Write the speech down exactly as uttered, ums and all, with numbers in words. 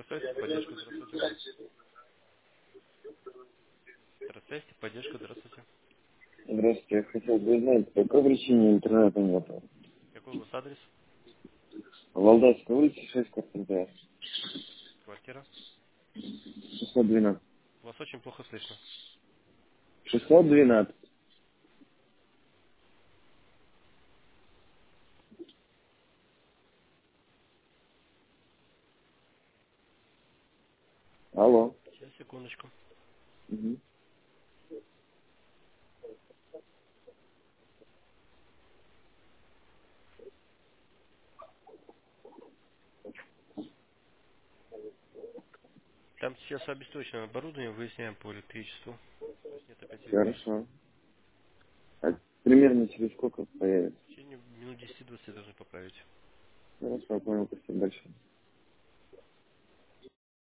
Здравствуйте, поддержка, здравствуйте. Здравствуйте, поддержка, здравствуйте. Здравствуйте, я хотел бы узнать, по какой причине интернета нет? Какой у вас адрес? Валдайская улица, шесть, квартира Квартира? шестьсот двенадцать. Вас очень плохо слышно. шестьсот двенадцать. Алло. Сейчас, секундочку. Угу. Там сейчас обесточенное оборудование, выясняем по электричеству. То есть нет опять электричества. Хорошо. А примерно через сколько появится? В течение минут десяти-двадцати должны поправить. Хорошо, понял, спасибо большое.